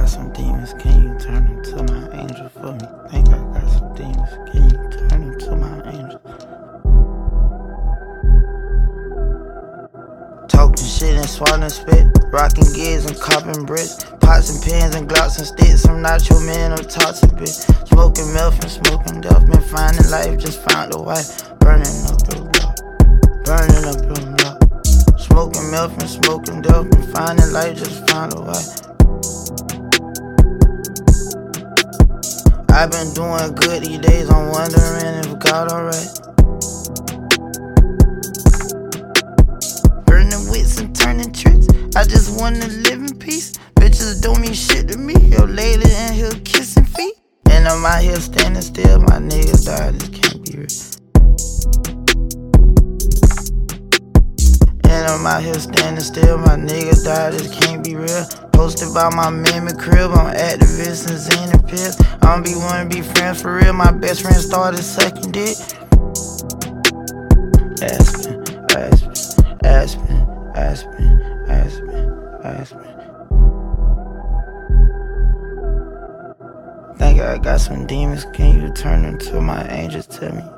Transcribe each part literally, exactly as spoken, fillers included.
got some demons, can you turn them to my angel for me? Think I got some demons, can you turn them to my angel? Talking shit and swallowing spit, rocking gigs and copping bricks, pots and pins and glocks and sticks. I'm not your man, I'm toxic bitch. Smoking milk and smoking dope, been finding life, just found a wife. Burning up the block, burning up the block. Smoking milk and smoking dope, been finding life, just found a wife. I've been doing good these days, I'm wondering if God alright. Burning wits and turning tricks, I just wanna live in peace. Bitches don't mean shit to me, yo lady in here kissing feet. And I'm out here standing still, my niggas died, this can't be real. And I'm out here standing still, my niggas died, this can't be real. Posted by my mammy crib, I'm activist and Xana pills. I don't be wanna be friends for real, my best friend started sucking dick. Aspen, Aspen, Aspen, Aspen, Aspen, Aspen. Think I got some demons, can you turn them to my angels to me?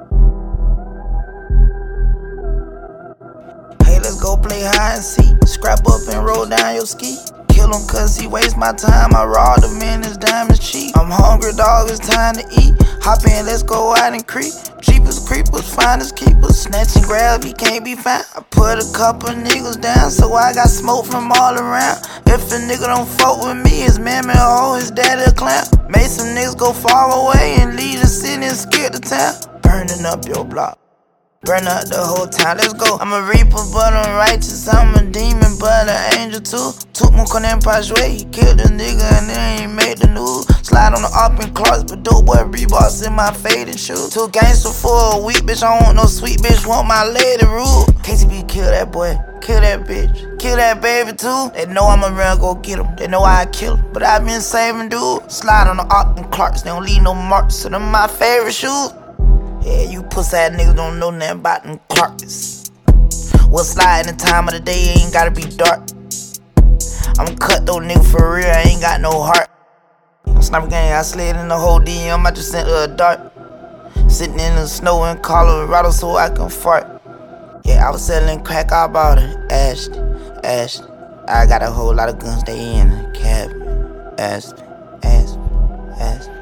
Hey, let's go play hide and seek. Scrap up and roll down your ski. Kill him cause he waste my time. I robbed him and his diamonds cheap. I'm hungry, dog, it's time to eat. Hop in, let's go out and creep. Cheapest creepers, finest keepers. Snatch and grab, he can't be found. I put a couple niggas down, so I got smoke from all around. If a nigga don't fuck with me, his mammy a hoe, his daddy a clown. Made some niggas go far away and leave the city and skip the town. Burning up your block, burn up the whole town, let's go. I'm a reaper, but I'm righteous. I'm a demon, but an angel too. Took my con Empire way, he killed a nigga and then he made the news. Slide on the up in Clarks, but dope boy Reeboks in my faded shoes. Too gangster for a week, bitch. I don't want no sweet bitch, want my lady rule. K C B kill that boy, kill that bitch, kill that baby too. They know I'm around, go get him. They know I kill him, but I been saving dude. Slide on the up in Clarks, they don't leave no marks, so them my favorite shoes. Yeah, you pussy ass niggas don't know nothing about them carpets. We'll slide in the time of the day, ain't gotta be dark. I'ma cut those niggas for real, I ain't got no heart. Sniper gang, I slid in the whole D M, I just sent her a dart. Sitting in the snow in Colorado so I can fart. Yeah, I was selling crack, I bought her. Ashton, Ashton. I got a whole lot of guns, they in the cabin. Ashton, Ashton, Ashton.